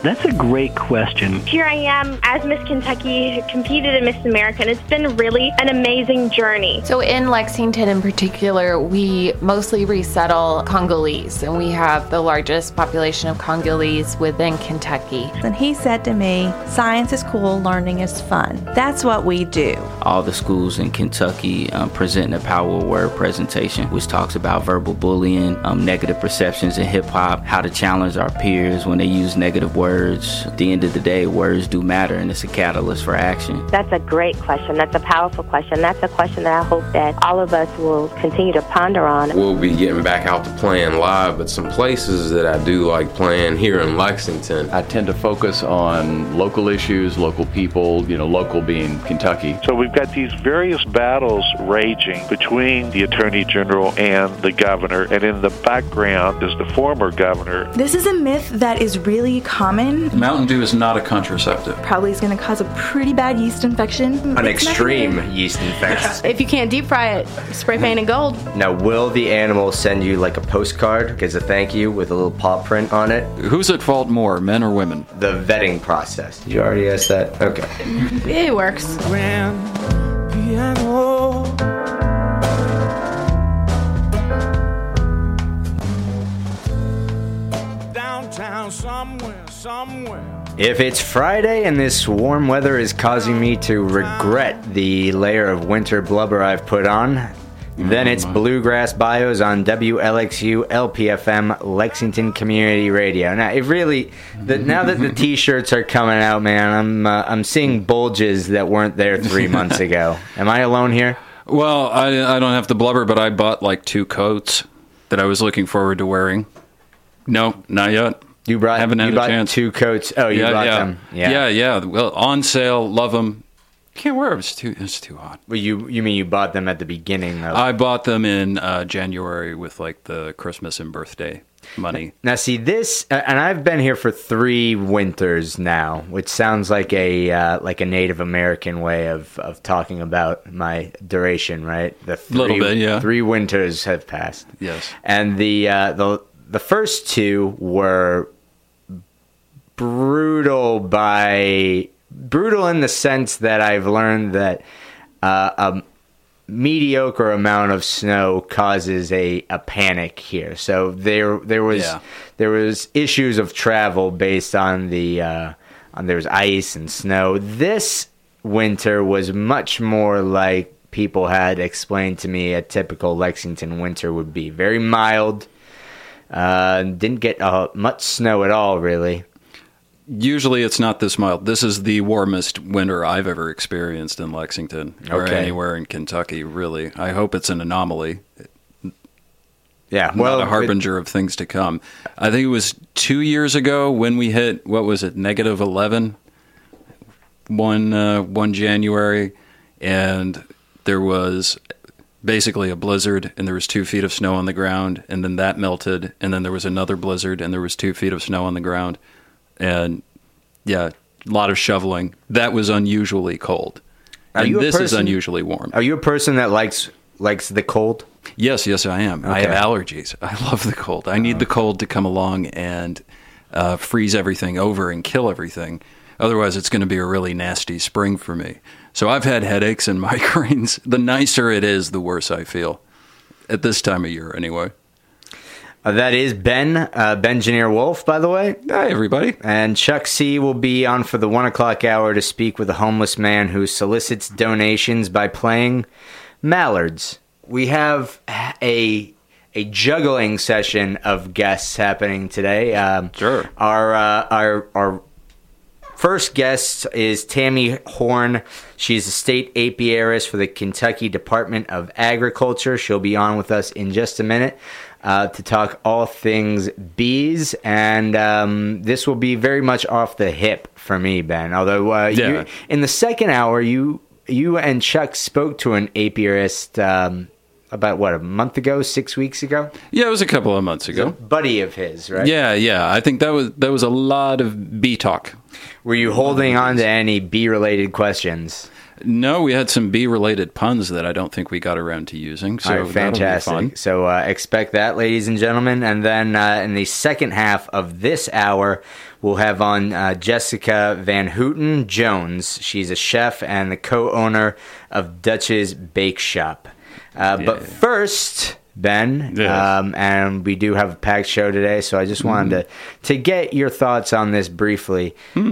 That's a great question. Here I am as Miss Kentucky, who competed in Miss America, and it's been really an amazing journey. So in Lexington in particular, we mostly resettle Congolese, and we have the largest population of Congolese within Kentucky. And he said to me, science is cool, learning is fun. That's what we do. All the schools in Kentucky present a power word presentation, which talks about verbal bullying, negative perceptions in hip-hop, how to challenge our peers when they use negative words. At the end of the day, words do matter, and it's a catalyst for action. That's a great question. That's a powerful question. That's a question that I hope that all of us will continue to ponder on. We'll be getting back out to playing live, but some places that I do like playing here in Lexington. I tend to focus on local issues, local people, local being Kentucky. So we've got these various battles raging between the Attorney General and the governor, and in the background is the former governor. This is a myth that is really common. Mountain Dew is not a contraceptive. Probably is going to cause a pretty bad yeast infection. An extreme yeast infection. If you can't deep fry it, spray paint it gold. Now, will the animal send you like a postcard as a thank you with a little paw print on it? Who's at fault more, men or women? The vetting process. Did you already ask that? Okay. It works. Downtown somewhere. If it's Friday and this warm weather is causing me to regret the layer of winter blubber I've put on, then it's Bluegrass Bios on WLXU LPFM Lexington Community Radio. Now, it really, now that the T-shirts are coming out, man, I'm seeing bulges that weren't there 3 months ago. Am I alone here? Well, I don't have the blubber, but I bought like 2 coats that I was looking forward to wearing. No, not yet. You brought? Haven't had you bought a chance. 2 coats. Oh, you bought them. Yeah. Well, on sale, love them. Can't wear them. It's too hot. Well, you mean you bought them at the beginning of? I bought them in January with like the Christmas and birthday money. Now see this, and I've been here for 3 winters now, which sounds like a Native American way of talking about my duration, right? The 3, little bit, yeah. 3 winters have passed. Yes. And the first 2 were brutal in the sense that I've learned that a mediocre amount of snow causes a panic here. So there was issues of travel based on there was ice and snow. This winter was much more like people had explained to me a typical Lexington winter would be. Very mild. Didn't get much snow at all, really. Usually it's not this mild. This is the warmest winter I've ever experienced in Lexington or anywhere in Kentucky, really. I hope it's an anomaly. Yeah, well, not a harbinger of things to come. I think it was 2 years ago when we hit, what was it, -11 one January, and there was basically a blizzard, and there was 2 feet of snow on the ground, and then that melted, and then there was another blizzard, and there was 2 feet of snow on the ground. And yeah, a lot of shoveling. That was unusually cold. And this is unusually warm. Are you a person that likes the cold? Yes, I am. Okay. I have allergies. I love the cold. I need the cold to come along and freeze everything over and kill everything. Otherwise, it's going to be a really nasty spring for me. So I've had headaches and migraines. The nicer it is, the worse I feel. At this time of year, anyway. That is Bengineer Wolf, by the way. Hi, everybody. And Chuck C. will be on for the 1 o'clock hour to speak with a homeless man who solicits donations by playing mallards. We have a juggling session of guests happening today. Sure. Our first guest is Tammy Horn. She's a state apiarist for the Kentucky Department of Agriculture. She'll be on with us in just a minute to talk all things bees, and this will be very much off the hip for me, Ben. Although you, in the second hour, you and Chuck spoke to an apiarist about, a month ago, 6 weeks ago? Yeah, it was a couple of months ago. A buddy of his, right? Yeah. I think that was a lot of bee talk. Were you holding on to any bee-related questions? No, we had some bee-related puns that I don't think we got around to using. So all right, fantastic. That'll be fun. So expect that, ladies and gentlemen. And then in the second half of this hour, we'll have on Jessica Van Houten Jones. She's a chef and the co-owner of Dutch's Bake Shop. But first, Ben, and we do have a packed show today, so I just wanted to get your thoughts on this briefly.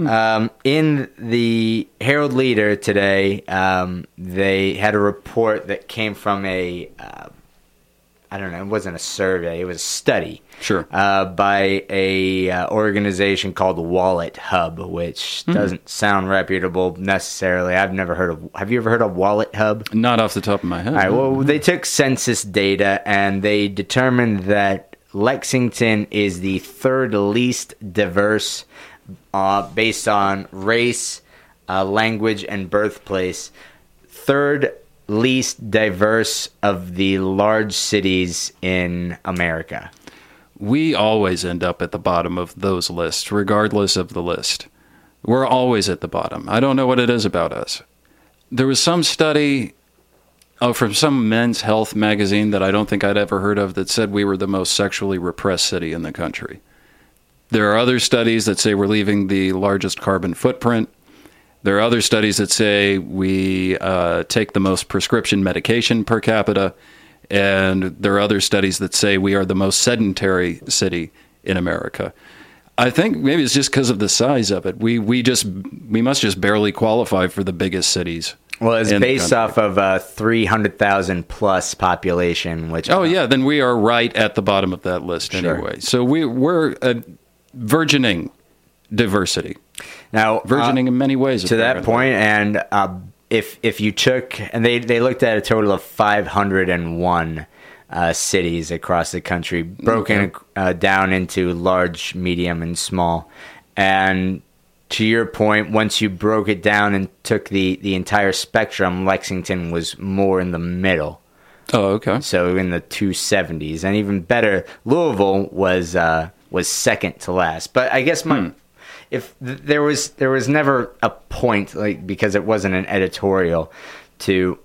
In the Herald Leader today, they had a report that came from I don't know, it wasn't a survey, it was a study. Sure. By a organization called Wallet Hub, which doesn't sound reputable necessarily. Have you ever heard of Wallet Hub? Not off the top of my head. All right, well, they took census data and they determined that Lexington is the third least diverse based on race, language, and birthplace. Third least diverse of the large cities in America. We always end up at the bottom of those lists, regardless of the list. We're always at the bottom. I don't know what it is about us. There was some study from some Men's Health magazine that I don't think I'd ever heard of that said we were the most sexually repressed city in the country. There are other studies that say we're leaving the largest carbon footprint. There are other studies that say we take the most prescription medication per capita. And there are other studies that say we are the most sedentary city in America. I think maybe it's just because of the size of it. We must just barely qualify for the biggest cities. Well, it's based off of a 300,000 plus population. Which then we are right at the bottom of that list anyway. So we're a burgeoning diversity. Now, burgeoning in many ways. To that point, and if you took, and they looked at a total of 501 cities across the country, broken down into large, medium, and small. And to your point, once you broke it down and took the entire spectrum, Lexington was more in the middle. Oh, okay. So in the 270s, and even better, Louisville was second to last. But I guess if there was never a point, like, because it wasn't an editorial to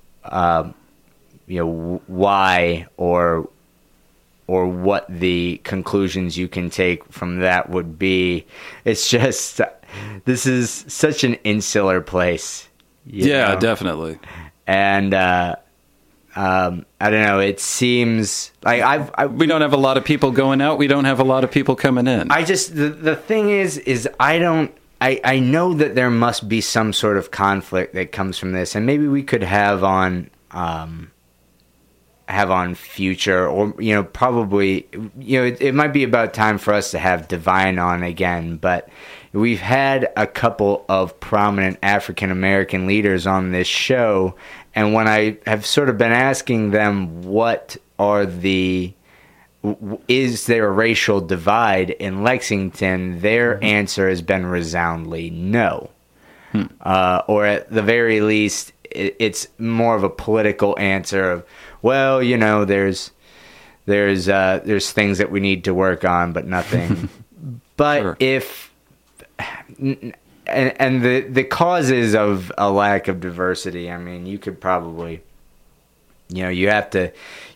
why or what the conclusions you can take from that would be. It's just this is such an insular place. You know? Definitely. And I don't know. It seems like we don't have a lot of people going out. We don't have a lot of people coming in. The thing is I know that there must be some sort of conflict that comes from this, and maybe we could have on future, or probably it might be about time for us to have Divine on again. But we've had a couple of prominent African American leaders on this show. And when I have sort of been asking them is there a racial divide in Lexington, their answer has been resoundingly no. Or at the very least, it's more of a political answer of, well, there's things that we need to work on, but nothing. But sure. And the causes of a lack of diversity, I mean, you could probably, you'd have to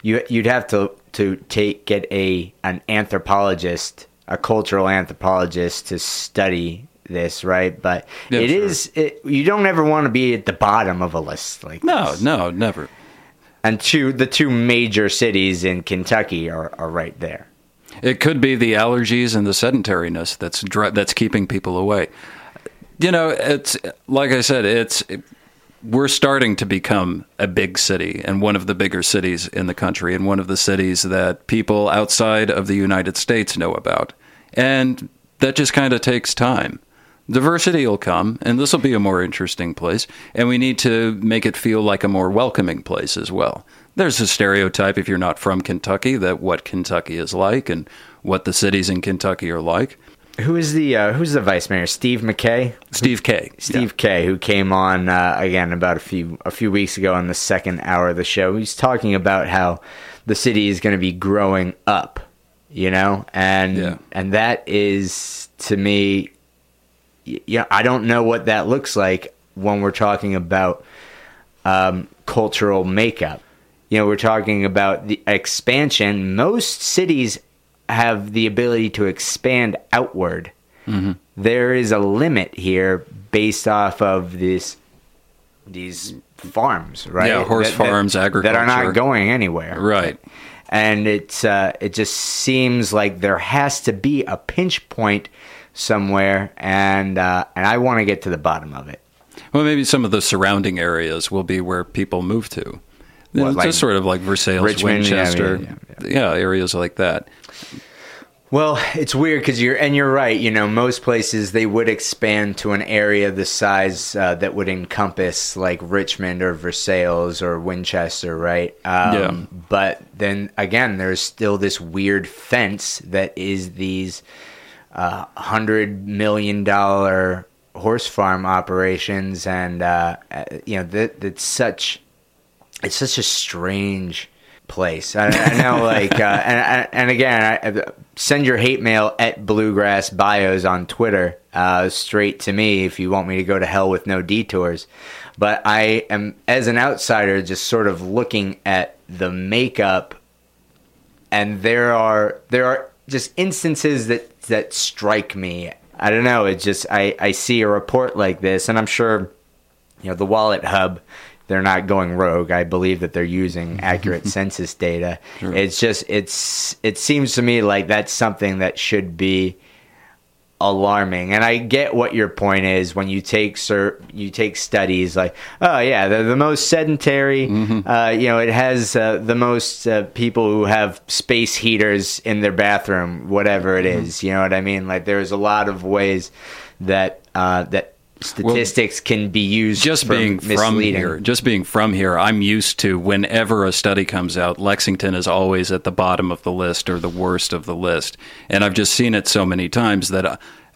get an anthropologist, a cultural anthropologist, to study this, right? But you don't ever want to be at the bottom of a list like this. No, never. And the two major cities in Kentucky are right there. It could be the allergies and the sedentariness that's keeping people away. It's like I said, we're starting to become a big city, and one of the bigger cities in the country, and one of the cities that people outside of the United States know about. And that just kind of takes time. Diversity will come, and this will be a more interesting place, and we need to make it feel like a more welcoming place as well. There's a stereotype, if you're not from Kentucky, that what Kentucky is like and what the cities in Kentucky are like. Who's the vice mayor? Steve McKay? Steve Kay. Steve Kay, who came on again about a few weeks ago in the second hour of the show. He's talking about how the city is going to be growing up, and that is, to me, I don't know what that looks like when we're talking about cultural makeup. We're talking about the expansion. Most cities have the ability to expand outward. Mm-hmm. There is a limit here based off of these farms, right? Yeah, horse farms, agriculture. That are not going anywhere. Right. And it just seems like there has to be a pinch point somewhere, and I want to get to the bottom of it. Well, maybe some of the surrounding areas will be where people move to. Just sort of like Versailles, Richmond, Winchester, areas like that. Well, it's weird because you're right. Most places they would expand to an area the size that would encompass like Richmond or Versailles or Winchester, right? But then again, there's still this weird fence that is these $100 million horse farm operations, and it's such a strange place. I know, like, and again, I send your hate mail at Bluegrass Bios on Twitter straight to me if you want me to go to hell with no detours. But I am, as an outsider, just sort of looking at the makeup, and there are just instances that strike me. I don't know. It just I see a report like this, and I'm sure the Wallet Hub, they're not going rogue. I believe that they're using accurate census data. Sure. It's just it seems to me like that's something that should be alarming. And I get what your point is when you take studies like, oh yeah, they're the most sedentary. Mm-hmm. It has the most people who have space heaters in their bathroom, whatever it is. You know what I mean? Like there's a lot of ways that statistics can be used just being from here. I'm used to whenever a study comes out, Lexington is always at the bottom of the list or the worst of the list. And I've just seen it so many times that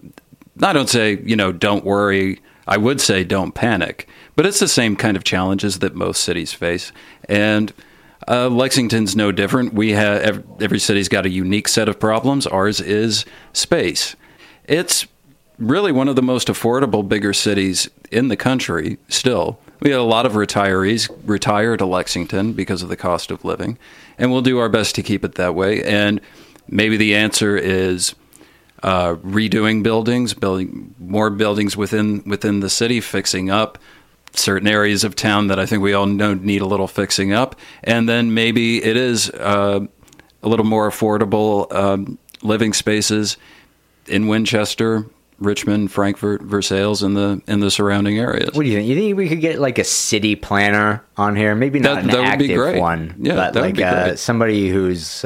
I don't say, don't worry. I would say don't panic. But it's the same kind of challenges that most cities face. And Lexington's no different. We have every city's got a unique set of problems. Ours is space. It's really one of the most affordable, bigger cities in the country still. We had a lot of retirees retire to Lexington because of the cost of living, and we'll do our best to keep it that way. And maybe the answer is redoing buildings, building more buildings within the city, fixing up certain areas of town that I think we all know need a little fixing up. And then maybe it is a little more affordable living spaces in Winchester, Richmond, Frankfort, Versailles, in the surrounding areres. What do you think? You think we could get like a city planner on here? Maybe not an active one, but like somebody who's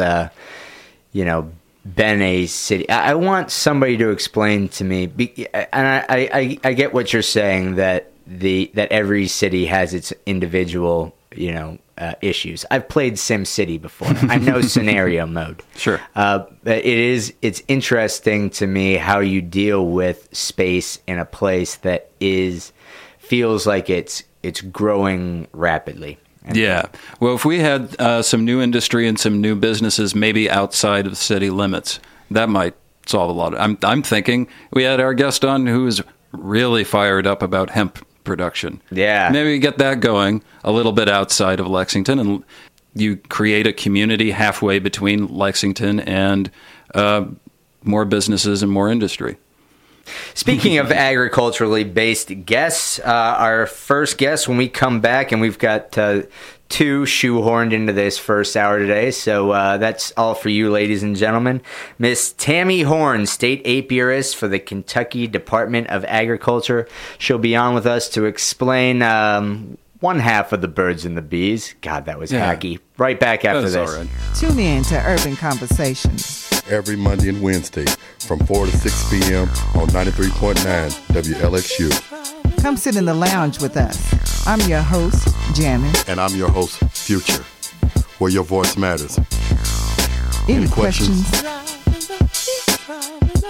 been a city. I want somebody to explain to me, and I get what you're saying, that every city has its individual issues. I've played SimCity before. I know scenario mode. Sure. It's interesting to me how you deal with space in a place that feels like it's growing rapidly. Yeah. Well, if we had some new industry and some new businesses maybe outside of city limits, that might solve a lot. I'm thinking we had our guest on who is really fired up about hemp production. Yeah. Maybe get that going a little bit outside of Lexington, and you create a community halfway between Lexington and more businesses and more industry. Speaking of agriculturally based guests, our first guest when we come back, and we've got two shoehorned into this first hour today, so that's all for you, ladies and gentlemen. Miss Tammy Horn, state apiarist for the Kentucky Department of Agriculture. She'll be on with us to explain one half of the birds and the bees. God, that was hacky. Right back after this. All right. Tune in to Urban Conversations every Monday and Wednesday from 4 to 6 p.m. on 93.9 WLXU. Come sit in the lounge with us. I'm your host, Janet. And I'm your host, Future, where your voice matters. Any questions?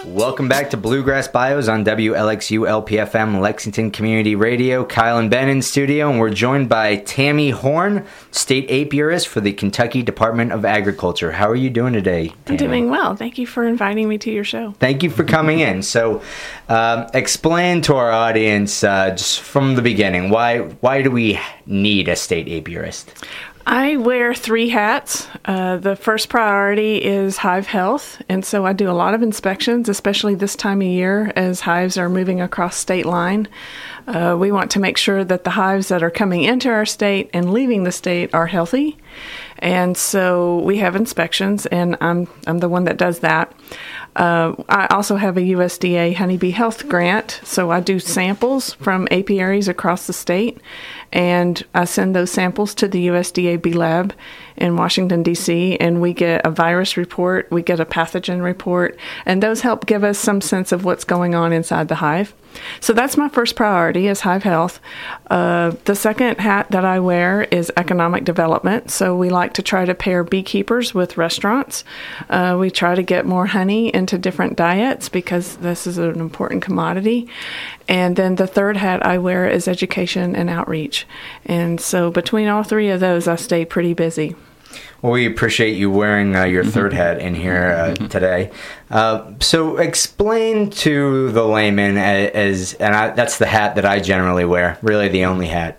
Welcome back to Bluegrass Bios on WLXU LPFM Lexington Community Radio. Kyle and Ben in studio, and we're joined by Tammy Horn, state apiarist for the Kentucky Department of Agriculture. How are you doing today, Tammy? I'm doing well. Thank you for inviting me to your show. Thank you for coming in. So, explain to our audience just from the beginning, why do we need a state apiarist? I wear 3 hats. The first priority is hive health, and so I do a lot of inspections, especially this time of year as hives are moving across state line. We want to make sure that the hives that are coming into our state and leaving the state are healthy, and so we have inspections, and I'm the one that does that. I also have a USDA honeybee health grant, so I do samples from apiaries across the state, and I send those samples to the USDA Bee Lab in Washington, D.C., and we get a virus report, we get a pathogen report, and those help give us some sense of what's going on inside the hive. So that's my first priority is hive health. The second hat that I wear is economic development. So we like to try to pair beekeepers with restaurants. We try to get more honey into different diets because this is an important commodity. And then the third hat I wear is education and outreach. And so between all 3 of those, I stay pretty busy. Well, we appreciate you wearing your third hat in here today. So explain to the layman, that's the hat that I generally wear, really the only hat,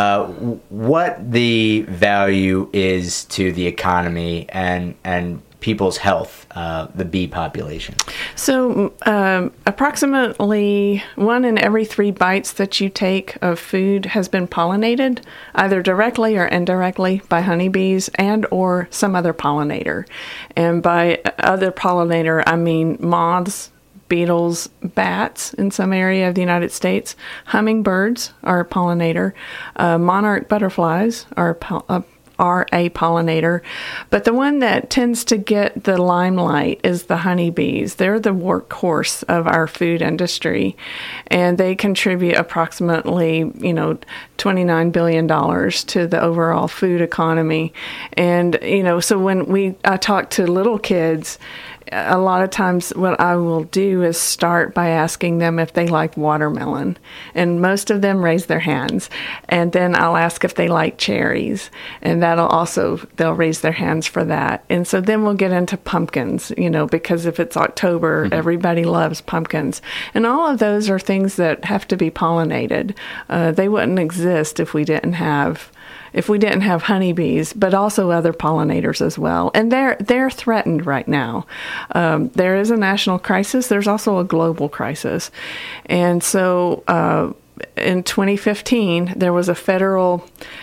what the value is to the economy and people's health, the bee population. So approximately 1 in every 3 bites that you take of food has been pollinated, either directly or indirectly by honeybees and or some other pollinator. And by other pollinator, I mean moths, beetles, bats in some area of the United States. Hummingbirds are a pollinator. Monarch butterflies are a pollinator, but the one that tends to get the limelight is the honeybees. They're the workhorse of our food industry, and they contribute approximately, $29 billion to the overall food economy. And, so when I talk to little kids, a lot of times what I will do is start by asking them if they like watermelon. And most of them raise their hands. And then I'll ask if they like cherries. And they'll raise their hands for that. And so then we'll get into pumpkins, because if it's October, everybody loves pumpkins. And all of those are things that have to be pollinated. They wouldn't exist if we didn't have honeybees, but also other pollinators as well. And they're threatened right now. There is a national crisis. There's also a global crisis. And so in 2015, there was a federal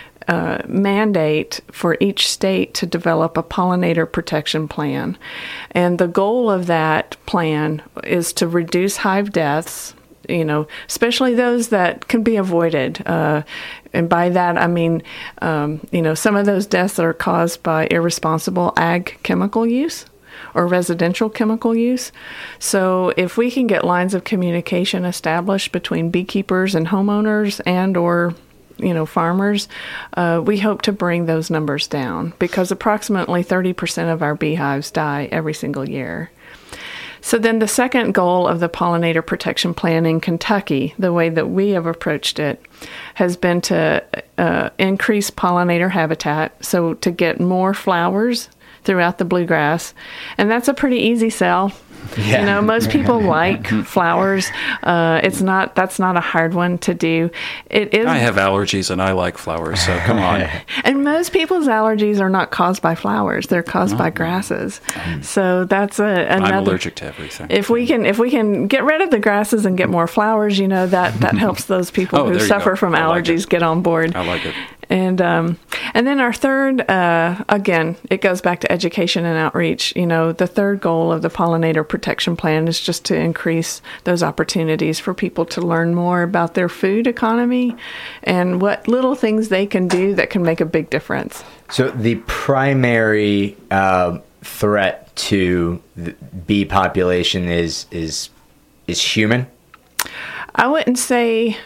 mandate for each state to develop a pollinator protection plan. And the goal of that plan is to reduce hive deaths, especially those that can be avoided. And by that, I mean, some of those deaths are caused by irresponsible ag chemical use or residential chemical use. So if we can get lines of communication established between beekeepers and homeowners and or farmers, we hope to bring those numbers down because approximately 30% of our beehives die every single year. So then the second goal of the Pollinator Protection Plan in Kentucky, the way that we have approached it, has been to increase pollinator habitat, so to get more flowers throughout the bluegrass. And that's a pretty easy sell. Yeah. Most people like flowers. That's not a hard one to do. It is. I have allergies and I like flowers, so come on. And most people's allergies are not caused by flowers; they're caused by grasses. So that's another. I'm allergic to everything. If we can get rid of the grasses and get more flowers, that helps those people who suffer from allergies get on board. I like it. And then our third, again, it goes back to education and outreach. The third goal of the Pollinator Protection Plan is just to increase those opportunities for people to learn more about their food economy and what little things they can do that can make a big difference. So the primary threat to the bee population is human? I wouldn't say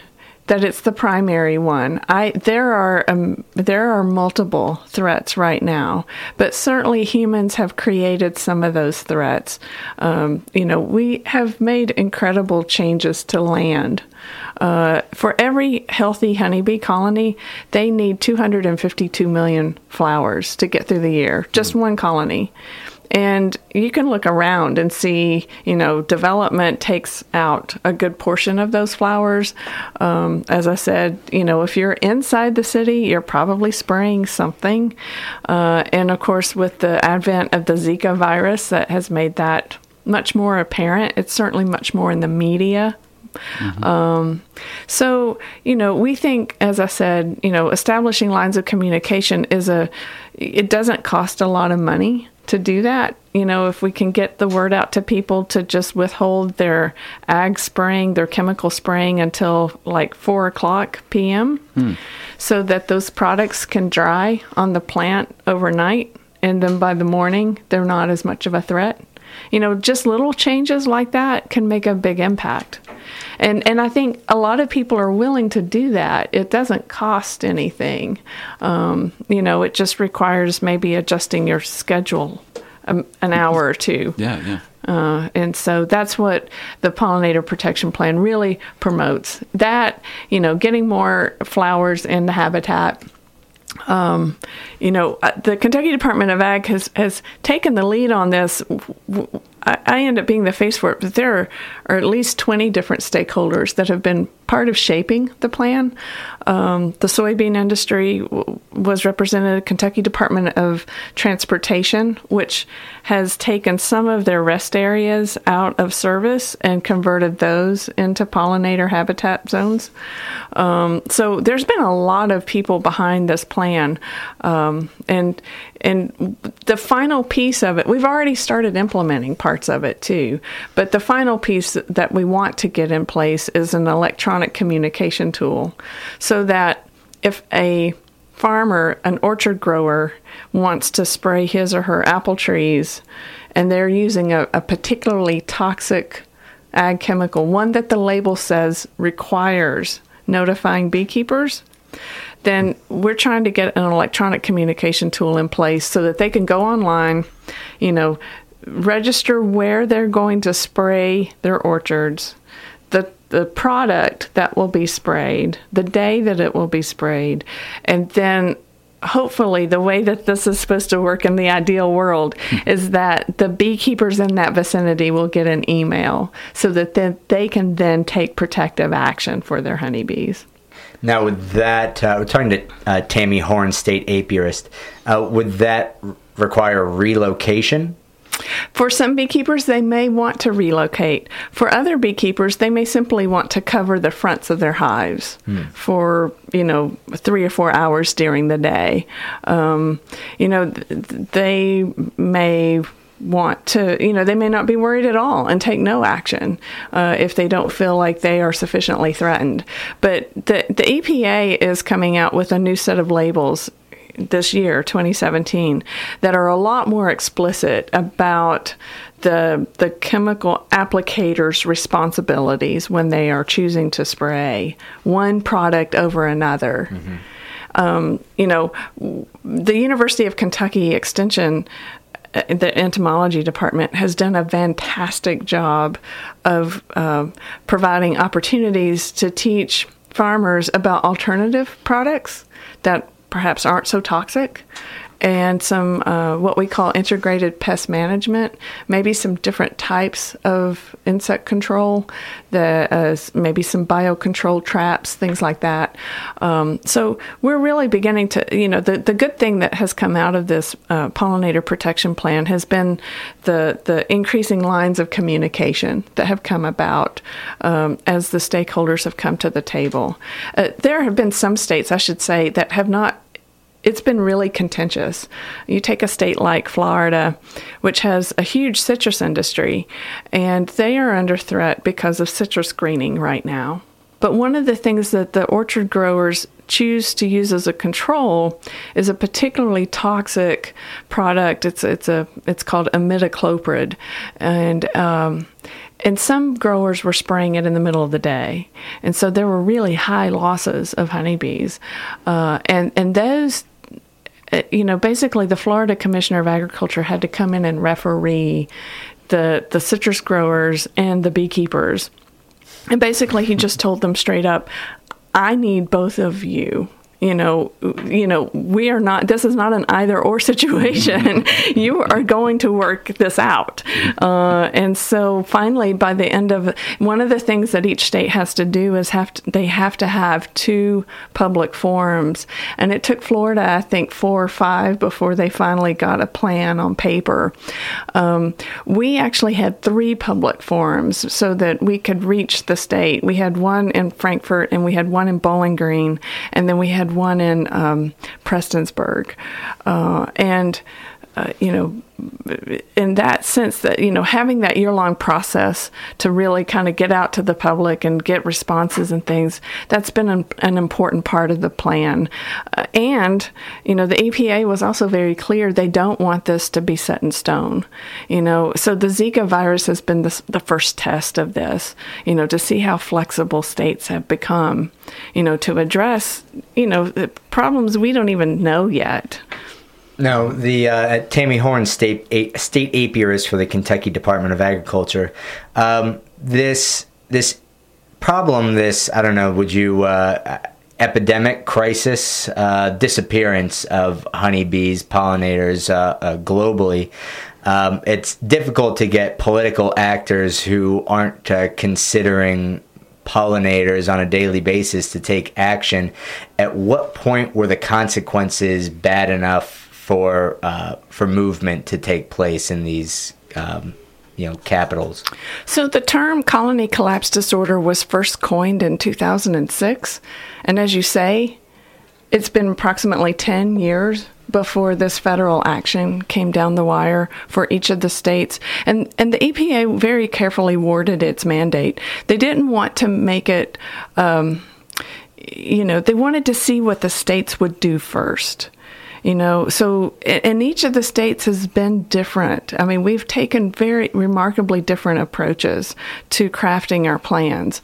that it's the primary one. There are multiple threats right now, but certainly humans have created some of those threats. We have made incredible changes to land. For every healthy honeybee colony, they need 252 million flowers to get through the year, just one colony. And you can look around and see, development takes out a good portion of those flowers. As I said, if you're inside the city, you're probably spraying something. And of course, with the advent of the Zika virus, that has made that much more apparent. It's certainly much more in the media. So, we think, as I said, establishing lines of communication it doesn't cost a lot of money to do that. If we can get the word out to people to just withhold their ag spraying, their chemical spraying until like 4:00 p.m. So that those products can dry on the plant overnight, and then by the morning, they're not as much of a threat. Just little changes like that can make a big impact. And I think a lot of people are willing to do that. It doesn't cost anything. It just requires maybe adjusting your schedule an hour or two. Yeah. And so that's what the Pollinator Protection Plan really promotes. That, getting more flowers in the habitat. The Kentucky Department of Ag has taken the lead on this. I end up being the face for it, but there are at least 20 different stakeholders that have been part of shaping the plan. The soybean industry was represented at Kentucky Department of Transportation, which has taken some of their rest areas out of service and converted those into pollinator habitat zones. So there's been a lot of people behind this plan. And the final piece of it, we've already started implementing parts of it too, but the final piece that we want to get in place is an electronic communication tool, so that if a farmer, an orchard grower, wants to spray his or her apple trees and they're using a particularly toxic ag chemical, one that the label says requires notifying beekeepers, then we're trying to get an electronic communication tool in place so that they can go online, register where they're going to spray their orchards, the product that will be sprayed, the day that it will be sprayed, and then hopefully the way that this is supposed to work in the ideal world is that the beekeepers in that vicinity will get an email so that they can then take protective action for their honeybees. Now, with that, we're talking to Tammy Horn, state apiarist. Would that require relocation? For some beekeepers, they may want to relocate. For other beekeepers, they may simply want to cover the fronts of their hives for, 3 or 4 hours during the day. They may want to, they may not be worried at all and take no action if they don't feel like they are sufficiently threatened. But the EPA is coming out with a new set of labels this year, 2017, that are a lot more explicit about the chemical applicators' responsibilities when they are choosing to spray one product over another. The University of Kentucky Extension, the entomology department, has done a fantastic job of providing opportunities to teach farmers about alternative products that perhaps aren't so toxic, and some what we call integrated pest management, maybe some different types of insect control, maybe some biocontrol traps, things like that. So we're really beginning to, the good thing that has come out of this pollinator protection plan has been the increasing lines of communication that have come about as the stakeholders have come to the table. There have been some states, I should say, that have not. It's been really contentious. You take a state like Florida, which has a huge citrus industry, and they are under threat because of citrus greening right now. But one of the things that the orchard growers choose to use as a control is a particularly toxic product. It's called imidacloprid, and And some growers were spraying it in the middle of the day. And so there were really high losses of honeybees. And those, basically the Florida Commissioner of Agriculture had to come in and referee the citrus growers and the beekeepers. And basically he just told them straight up, I need both of you. We are not, this is not an either or situation. You are going to work this out. And so finally, by the end of, one of the things that each state has to do is they have to have 2 public forums. And it took Florida, I think, 4 or 5 before they finally got a plan on paper. We actually had 3 public forums so that we could reach the state. We had one in Frankfort, and we had one in Bowling Green, and then we had one in Prestonsburg. In that sense that, having that year-long process to really kind of get out to the public and get responses and things, that's been an important part of the plan. And the EPA was also very clear they don't want this to be set in stone. So the Zika virus has been the first test of this, to see how flexible states have become, to address, the problems we don't even know yet. No, the Tammy Horn, state apiarist for the Kentucky Department of Agriculture. This problem, epidemic crisis, disappearance of honeybees, pollinators globally. It's difficult to get political actors who aren't considering pollinators on a daily basis to take action. At what point were the consequences bad enough for movement to take place in these capitals? So the term colony collapse disorder was first coined in 2006, and as you say, it's been approximately 10 years before this federal action came down the wire for each of the states. And the EPA very carefully worded its mandate. They didn't want to make it, they wanted to see what the states would do first. So and each of the states has been different. I mean, we've taken very remarkably different approaches to crafting our plans.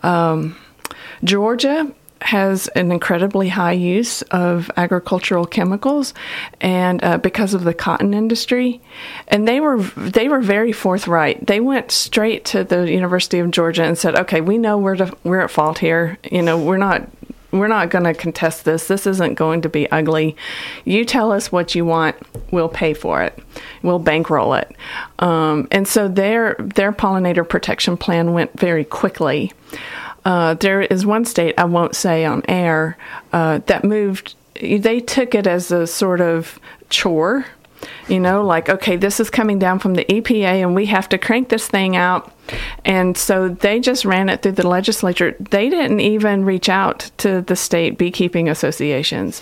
Georgia has an incredibly high use of agricultural chemicals, and because of the cotton industry, and they were very forthright. They went straight to the University of Georgia and said, "Okay, we know we're at fault here. We're not going to contest this. This isn't going to be ugly. You tell us what you want. We'll pay for it. We'll bankroll it." And so their pollinator protection plan went very quickly. There is one state, I won't say on air, that moved. They took it as a sort of chore, okay, this is coming down from the EPA and we have to crank this thing out. And so they just ran it through the legislature. They didn't even reach out to the state beekeeping associations.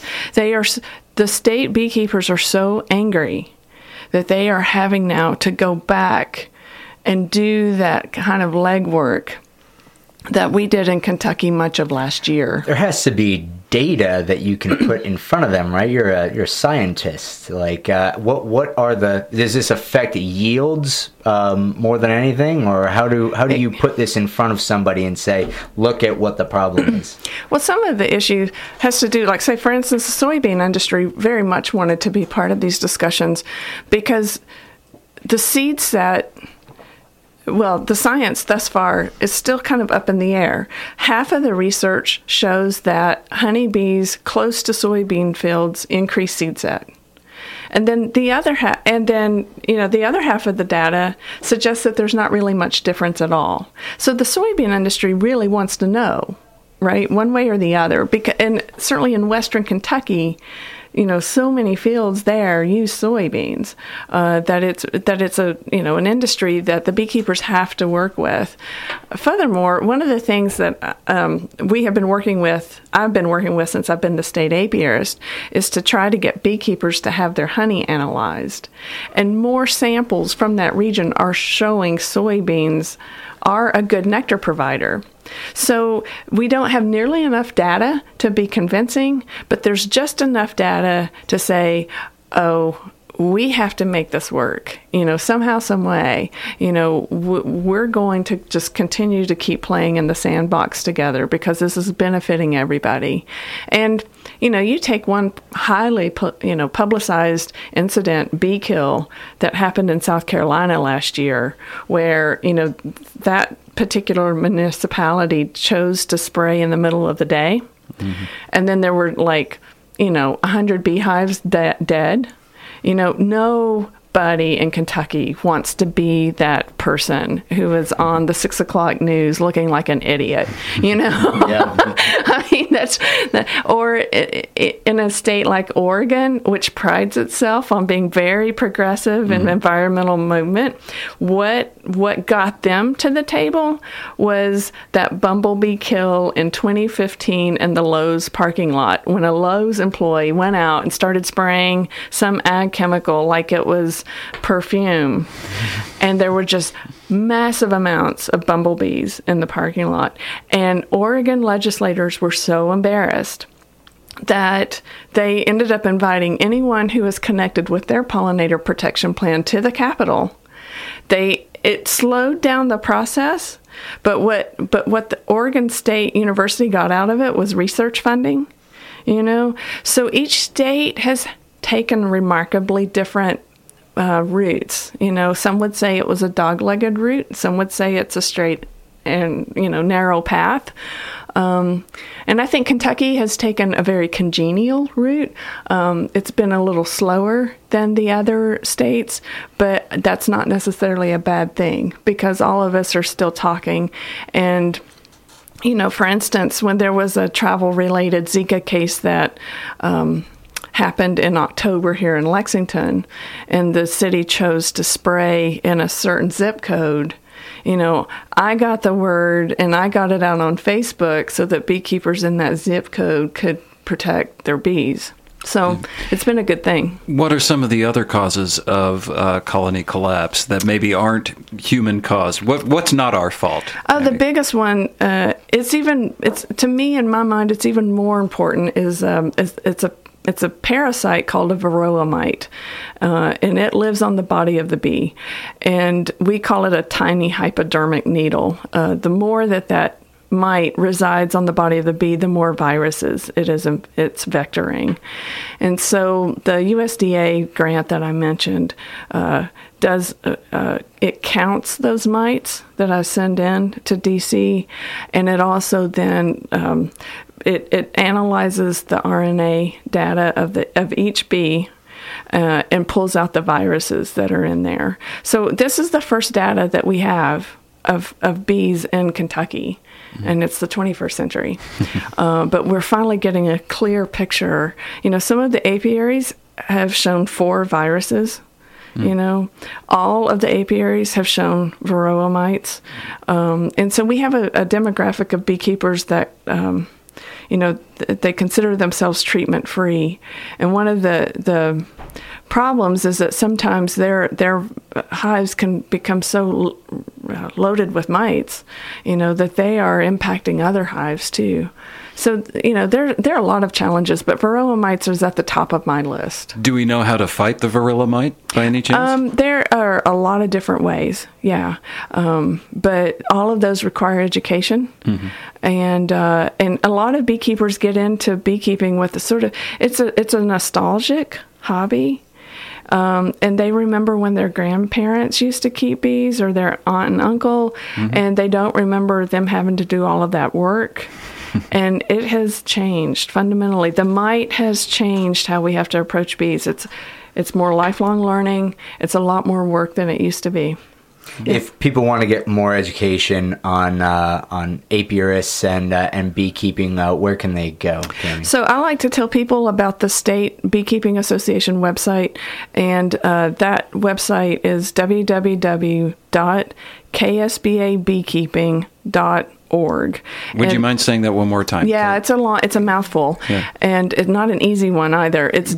The state beekeepers are so angry that they are having now to go back and do that kind of legwork that we did in Kentucky much of last year. There has to be data that you can put in front of them, right? You're a scientist. Like, what are does this affect yields more than anything, or how do you put this in front of somebody and say, look at what the problem is? Well, some of the issue has to do, like, say, for instance, the soybean industry very much wanted to be part of these discussions because the seed set. Well, the science thus far is still kind of up in the air. Half of the research shows that honeybees close to soybean fields increase seed set. And then the other half, the other half of the data suggests that there's not really much difference at all. So the soybean industry really wants to know, right, one way or the other. And certainly in Western Kentucky, so many fields there use soybeans that it's an industry that the beekeepers have to work with. Furthermore, one of the things that we have been working with, I've been working with since I've been the state apiarist, is to try to get beekeepers to have their honey analyzed. And more samples from that region are showing soybeans are a good nectar provider. So we don't have nearly enough data to be convincing, but there's just enough data to say, oh, we have to make this work, somehow, some way. We're going to just continue to keep playing in the sandbox together because this is benefiting everybody. And, you take one highly, publicized incident, bee kill, that happened in South Carolina last year, where, that particular municipality chose to spray in the middle of the day. Mm-hmm. And then there were 100 beehives dead. Nobody in Kentucky wants to be that person who is on the 6 o'clock news looking like an idiot, Yeah. I mean, or in a state like Oregon, which prides itself on being very progressive in environmental movement, what got them to the table was that bumblebee kill in 2015 in the Lowe's parking lot, when a Lowe's employee went out and started spraying some ag chemical like it was perfume. And there were just massive amounts of bumblebees in the parking lot. And Oregon legislators were so embarrassed that they ended up inviting anyone who was connected with their pollinator protection plan to the Capitol. It slowed down the process, but what the Oregon State University got out of it was research funding, So each state has taken remarkably different routes. Some would say it was a dog-legged route. Some would say it's a straight and, narrow path. And I think Kentucky has taken a very congenial route. It's been a little slower than the other states, but that's not necessarily a bad thing because all of us are still talking. And, for instance, when there was a travel-related Zika case that happened in October here in Lexington, and the city chose to spray in a certain zip code, I got the word and I got it out on Facebook so that beekeepers in that zip code could protect their bees. So it's been a good thing. What are some of the other causes of colony collapse that maybe aren't human caused? What's not our fault? The biggest one, it's to me, in my mind, it's even more important, is it's a parasite called a varroa mite, and it lives on the body of the bee. And we call it a tiny hypodermic needle. The more that mite resides on the body of the bee, the more viruses it's vectoring. And so the USDA grant that I mentioned it counts those mites that I send in to DC, and it also then it analyzes the RNA data of each bee and pulls out the viruses that are in there. So this is the first data that we have of bees in Kentucky, and it's the 21st century. But we're finally getting a clear picture. Some of the apiaries have shown 4 viruses. All of the apiaries have shown varroa mites. And so we have a demographic of beekeepers that they consider themselves treatment-free. And one of the problems is that sometimes their hives can become so loaded with mites, that they are impacting other hives too. So, there are a lot of challenges, but varroa mites is at the top of my list. Do we know how to fight the varroa mite by any chance? There are a lot of different ways, yeah. But all of those require education. Mm-hmm. And a lot of beekeepers get into beekeeping with it's a nostalgic hobby. And they remember when their grandparents used to keep bees, or their aunt and uncle, and they don't remember them having to do all of that work. And it has changed fundamentally. The mite has changed how we have to approach bees. It's more lifelong learning. It's a lot more work than it used to be. If people want to get more education on apiarists and beekeeping, where can they go, Tammy? So I like to tell people about the State Beekeeping Association website, and that website is www.ksbabeekeeping.org. Would you mind saying that one more time? Yeah, it's a mouthful, and it's not an easy one either. It's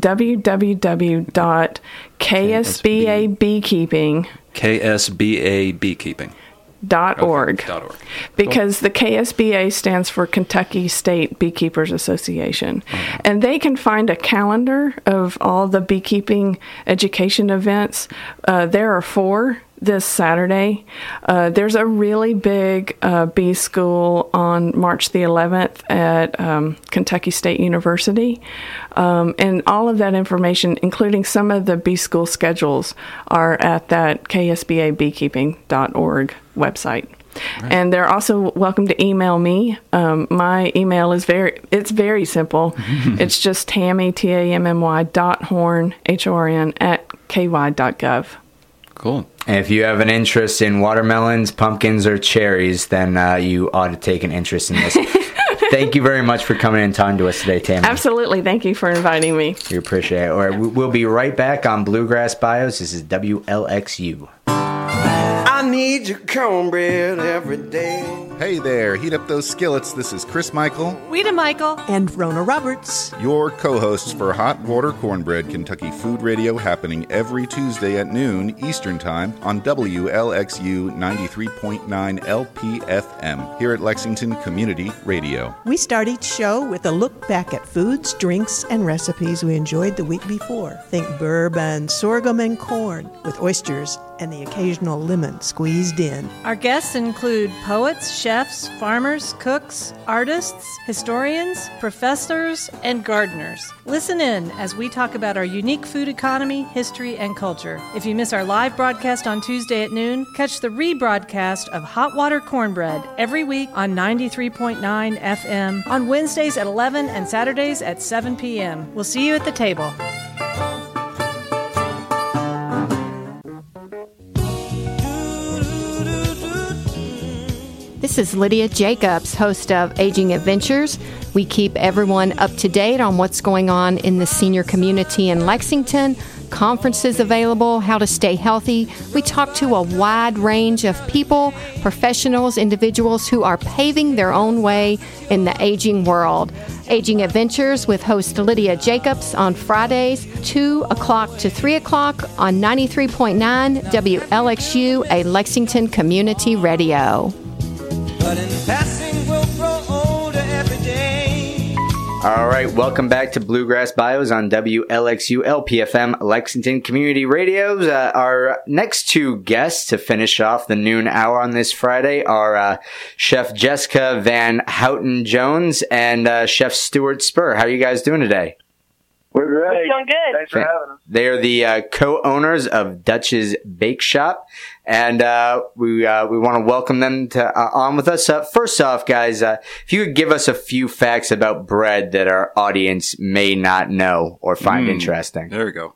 www.ksbabeekeeping. KSBA Beekeeping. .org. Okay, .org. Because the KSBA stands for Kentucky State Beekeepers Association. And they can find a calendar of all the beekeeping education events. There are 4 this Saturday. There's a really big bee school on March the 11th at Kentucky State University. And all of that information, including some of the bee school schedules, are at that ksbabeekeeping.org website. Right. And they're also welcome to email me. My email is very simple. It's just Tammy, TAMMY.horn, HORN, @ky.gov. Cool. And if you have an interest in watermelons, pumpkins, or cherries, then you ought to take an interest in this. Thank you very much for coming and talking to us today, Tammy. Absolutely. Thank you for inviting me. We appreciate it. All right, we'll be right back on Bluegrass Bios. This is WLXU. I need your cornbread every day. Hey there, heat up those skillets. This is Chris Michael. Rita Michael. And Rona Roberts. Your co-hosts for Hot Water Cornbread Kentucky Food Radio, happening every Tuesday at noon Eastern Time on WLXU 93.9 LPFM here at Lexington Community Radio. We start each show with a look back at foods, drinks, and recipes we enjoyed the week before. Think bourbon, sorghum, and corn with oysters and the occasional lemon squeezed in. Our guests include poets, chefs, farmers, cooks, artists, historians, professors, and gardeners. Listen in as we talk about our unique food economy, history, and culture. If you miss our live broadcast on Tuesday at noon, catch the rebroadcast of Hot Water Cornbread every week on 93.9 FM, on Wednesdays at 11 and Saturdays at 7 p.m. We'll see you at the table. This is Lydia Jacobs, host of Aging Adventures. We keep everyone up to date on what's going on in the senior community in Lexington, conferences available, how to stay healthy. We talk to a wide range of people, professionals, individuals who are paving their own way in the aging world. Aging Adventures with host Lydia Jacobs on Fridays, 2 o'clock to 3 o'clock on 93.9 WLXU, a Lexington Community Radio. But in passing, we'll grow older every day. All right, welcome back to Bluegrass Bios on WLXU LPFM Lexington Community Radios. Our next 2 guests to finish off the noon hour on this Friday are Chef Jessica Van Houten Jones and Chef Stuart Spur. How are you guys doing today? We're great. We're doing good. Thanks for having us. They are the co-owners of Dutch's Bake Shop, and we want to welcome them to on with us. First off, guys, if you could give us a few facts about bread that our audience may not know or find interesting. There we go.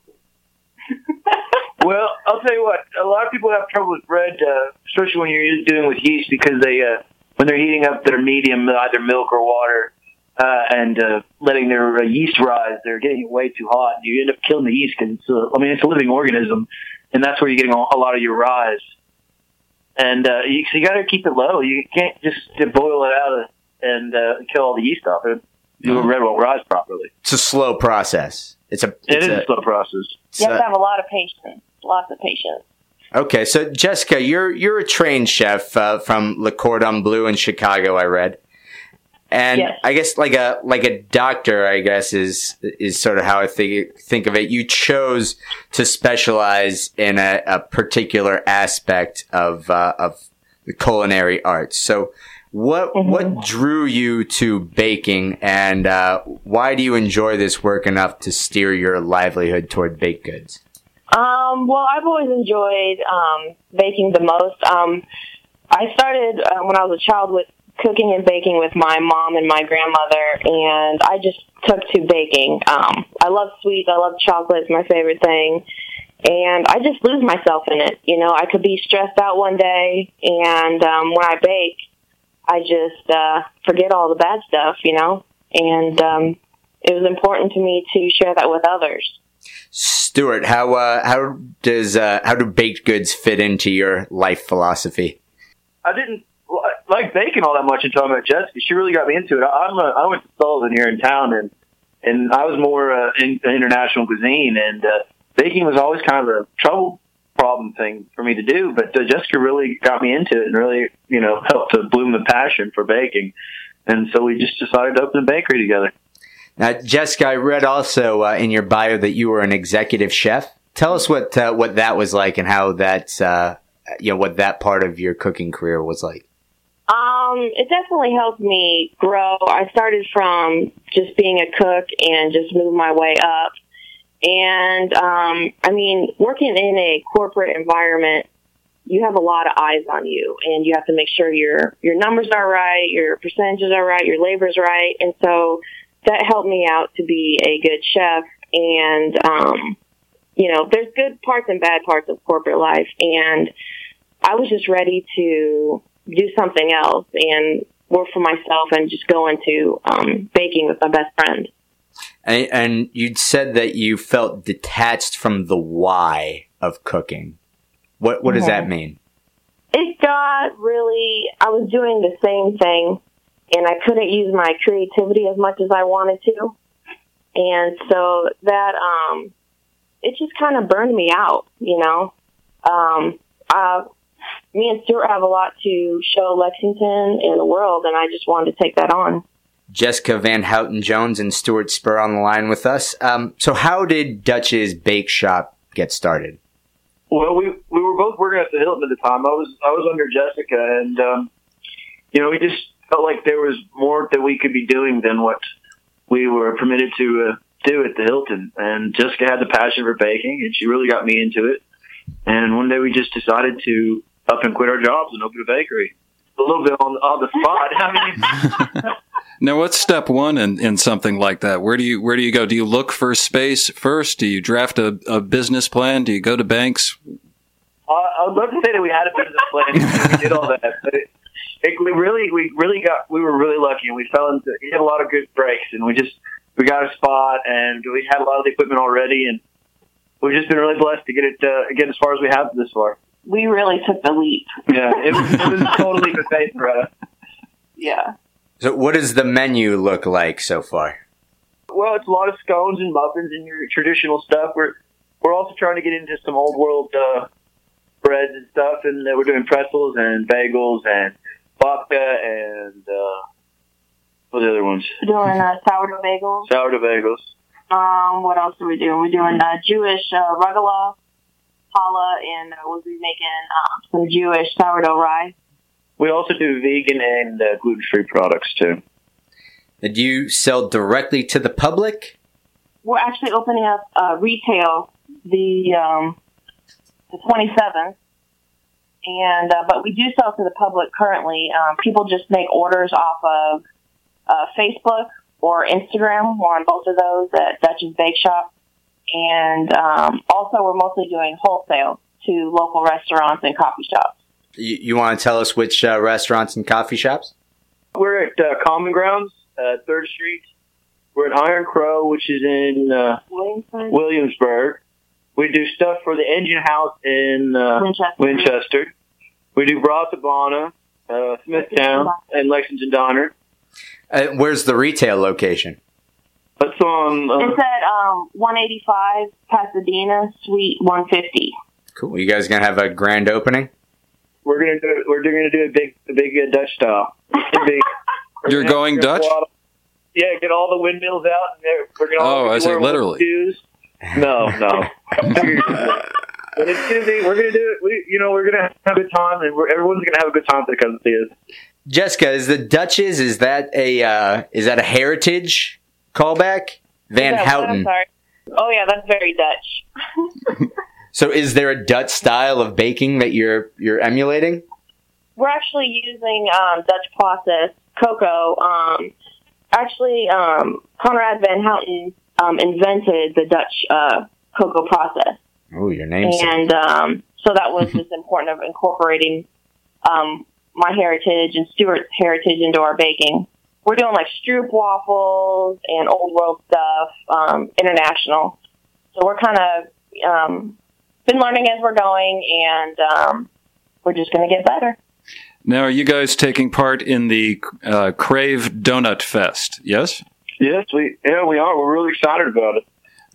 Well, I'll tell you what. A lot of people have trouble with bread, especially when you're dealing with yeast, because when they're heating up their medium, either milk or water, and letting their yeast rise, they're getting it way too hot. You end up killing the yeast because it's a living organism, and that's where you're getting a lot of your rise. And so you got to keep it low. You can't just boil it out and kill all the yeast off it. The bread won't rise properly. It's a slow process. It is a slow process. You have to have a lot of patience. Lots of patience. Okay, so Jessica, you're a trained chef from Le Cordon Bleu in Chicago, I read. And yes. I guess like a doctor, I guess is sort of how I think of it. You chose to specialize in a particular aspect of the culinary arts. So what drew you to baking, and why do you enjoy this work enough to steer your livelihood toward baked goods? Well, I've always enjoyed baking the most. I started when I was a child with cooking and baking with my mom and my grandmother, and I just took to baking. I love sweets. I love chocolate. It's my favorite thing. And I just lose myself in it. You know, I could be stressed out one day, and when I bake, I just forget all the bad stuff, you know. And it was important to me to share that with others. Stuart, how do baked goods fit into your life philosophy? I didn't like baking all that much until I met Jessica. She really got me into it. I went to Sullivan here in town, and I was more in international cuisine, and baking was always kind of a trouble problem thing for me to do, but Jessica really got me into it and really, helped to bloom the passion for baking. And so we just decided to open a bakery together. Now, Jessica, I read also in your bio that you were an executive chef. Tell us what that was like and how that, what that part of your cooking career was like. It definitely helped me grow. I started from just being a cook and just moved my way up. And, working in a corporate environment, you have a lot of eyes on you, and you have to make sure your numbers are right, your percentages are right, your labor's right. And so that helped me out to be a good chef. And, there's good parts and bad parts of corporate life. And I was just ready to do something else and work for myself and just go into baking with my best friend. And you'd said that you felt detached from the why of cooking. What does that mean? It got really, I was doing the same thing, and I couldn't use my creativity as much as I wanted to. And so that, it just kind of burned me out, Me and Stuart have a lot to show Lexington and the world, and I just wanted to take that on. Jessica Van Houten Jones and Stuart Spur on the line with us. So how did Dutch's Bake Shop get started? Well, we were both working at the Hilton at the time. I was under Jessica, and we just felt like there was more that we could be doing than what we were permitted to do at the Hilton. And Jessica had the passion for baking, and she really got me into it. And one day we just decided to up and quit our jobs and open a bakery. A little bit on the spot. Now, what's step one in something like that? Where do you go? Do you look for space first? Do you draft a business plan? Do you go to banks? I would love to say that we had a business plan. We did all that, but we were really lucky, and we had a lot of good breaks, and we got a spot, and we had a lot of the equipment already, and we've just been really blessed to get it as far as we have this far. We really took the leap. Yeah, it was a total leap of faith for us. Yeah. So what does the menu look like so far? Well, it's a lot of scones and muffins and your traditional stuff. We're also trying to get into some old world breads and stuff, and we're doing pretzels and bagels and babka and what are the other ones? We're doing sourdough bagels. Sourdough bagels. What else are we doing? We're doing Jewish rugelach, challah, and we'll be making some Jewish sourdough rye. We also do vegan and gluten-free products, too. Do you sell directly to the public? We're actually opening up retail the 27th, and but we do sell to the public currently. People just make orders off of Facebook or Instagram. We're on both of those at Dutch's Bake Shop. And also we're mostly doing wholesale to local restaurants and coffee shops. You want to tell us which restaurants and coffee shops? We're at Common Grounds, 3rd Street. We're at Iron Crow, which is in Williamsburg. We do stuff for the Engine House in Winchester. We do Brasabana, Smithtown, and Lexington Donner. Where's the retail location? It's on. It's at 185 Pasadena, Suite 150. Cool. You guys gonna have a grand opening? We're gonna do a big Dutch style. You're going Dutch? Yeah, get all the windmills out. And we're gonna all I see, literally. Shoes. No. But it's gonna be. We're gonna do it. We're gonna have a good time, and everyone's gonna have a good time if they come see us. Jessica, is the Dutch's? Is that a heritage callback? Van Houten. I'm sorry. Oh yeah, that's very Dutch. So, is there a Dutch style of baking that you're emulating? We're actually using Dutch process cocoa. Conrad Van Houten invented the Dutch cocoa process. Oh, your name's and so that was just important of incorporating my heritage and Stuart's heritage into our baking. We're doing like Stroop waffles and old world stuff, international. So we're kind of been learning as we're going, and we're just going to get better. Now, are you guys taking part in the Crave Donut Fest? Yes. Yes, we are. We're really excited about it.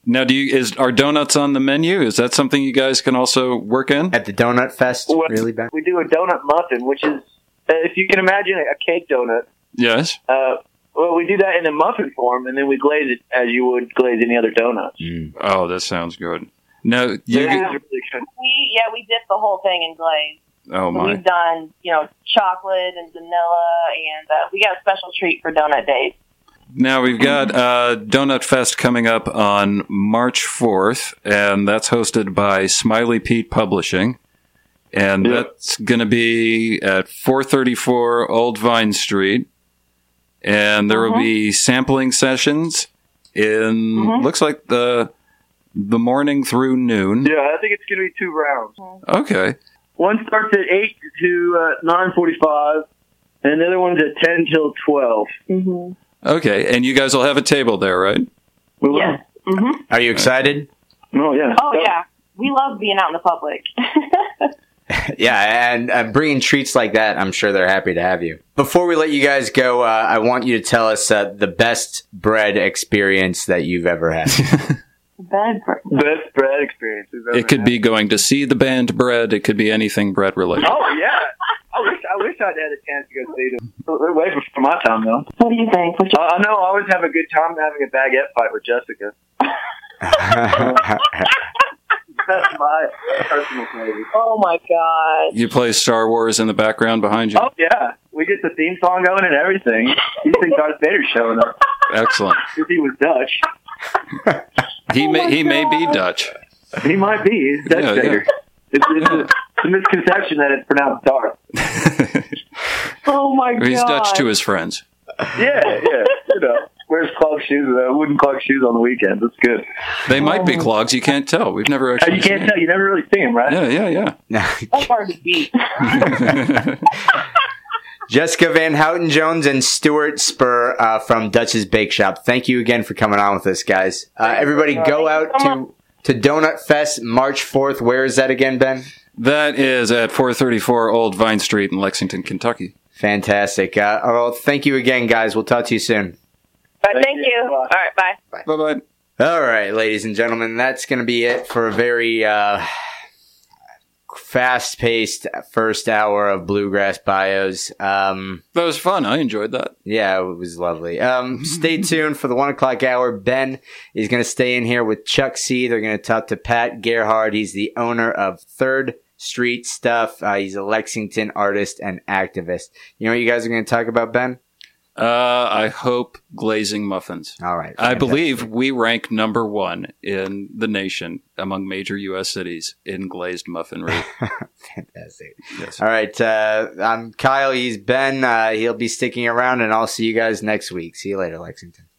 Now, are donuts on the menu? Is that something you guys can also work in? At the Donut Fest, really, Ben? We do a donut muffin, which is, if you can imagine a cake donut. Yes. Well, we do that in a muffin form, and then we glaze it as you would glaze any other donuts. Oh, that sounds good. No, really good. We dip the whole thing in glaze. Oh, my. We've done, chocolate and vanilla, and we got a special treat for donut days. Now, we've got Donut Fest coming up on March 4th, and that's hosted by Smiley Pete Publishing. And that's going to be at 434 Old Vine Street. And there will be sampling sessions in, looks like the morning through noon. Yeah, I think it's going to be 2 rounds. Okay. One starts at 8 to 9:45, and the other one's at 10 till 12. Okay, and you guys will have a table there, right? We will. Yes. Are you excited? Oh, yeah. Oh, yeah. We love being out in the public. Yeah, and bringing treats like that, I'm sure they're happy to have you. Before we let you guys go, I want you to tell us the best bread experience that you've ever had. Best bread experiences. It could be going to see the band Bread. It could be anything bread related. Oh, yeah. I wish I'd had a chance to go see them. They're way before my time, though. What do you think? I know I always have a good time having a baguette fight with Jessica. That's my personal favorite. Oh, my God. You play Star Wars in the background behind you? Oh, yeah. We get the theme song going and everything. You think Darth Vader's showing up. Excellent. If he was Dutch. He may be Dutch. He might be. He's Dutch Vader. It's a misconception that it's pronounced Darth. Oh, my God. He's Dutch to his friends. Yeah. Wears clog shoes, wooden clog shoes on the weekends. That's good. They might be clogs. You can't tell. We've never actually You can't tell. You never really see them, right? Yeah. That's hard to beat. Jessica Van Houten Jones and Stuart Spur from Dutch's Bake Shop. Thank you again for coming on with us, guys. Everybody go out to Donut Fest March 4th. Where is that again, Ben? That is at 434 Old Vine Street in Lexington, Kentucky. Fantastic. Well, thank you again, guys. We'll talk to you soon. Thank you. All right, bye. Bye-bye. All right, ladies and gentlemen, that's going to be it for a very fast-paced first hour of Bluegrass Bios. That was fun. I enjoyed that. Yeah, it was lovely. Stay tuned for the 1 o'clock hour. Ben is going to stay in here with Chuck C. They're going to talk to Pat Gerhard. He's the owner of 3rd Street Stuff. He's a Lexington artist and activist. You know what you guys are going to talk about, Ben? I hope glazing muffins. All right. Fantastic. I believe we rank number 1 in the nation among major U.S. cities in glazed muffinry. Fantastic. Yes. All right. I'm Kyle. He's Ben. He'll be sticking around, and I'll see you guys next week. See you later, Lexington.